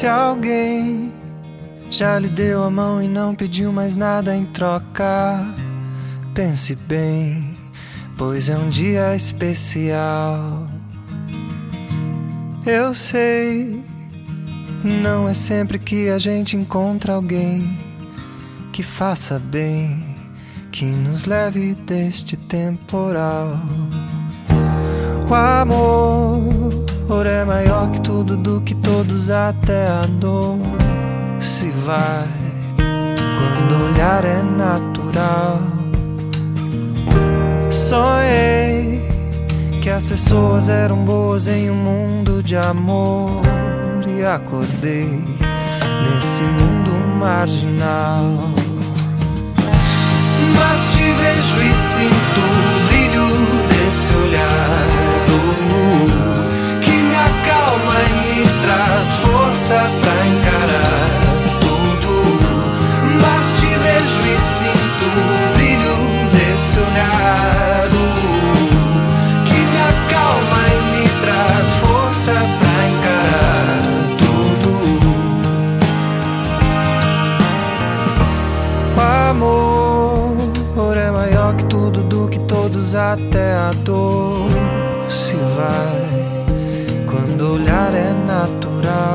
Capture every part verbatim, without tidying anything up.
Se alguém já lhe deu a mão e não pediu mais nada em troca, pense bem, pois é um dia especial. Eu sei, não é sempre que a gente encontra alguém que faça bem, que nos leve deste temporal. O amor é maior que tudo, do que todos, até a dor se vai quando o olhar é natural. Sonhei que as pessoas eram boas em um mundo de amor, e acordei nesse mundo marginal. Mas te vejo e sinto o brilho desse olhar, uh, que me acalma e me traz força pra encarar tudo. Mas te vejo e sinto o brilho desse olhar, uh, que me acalma e me traz força pra encarar tudo. O amor é maior que tudo, do que todos, até a dor se vai quando o olhar é natural.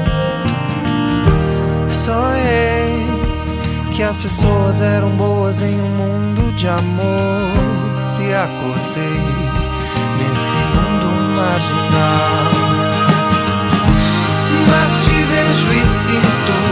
Sonhei que as pessoas eram boas em um mundo de amor, e acordei nesse mundo marginal. Mas te vejo e sinto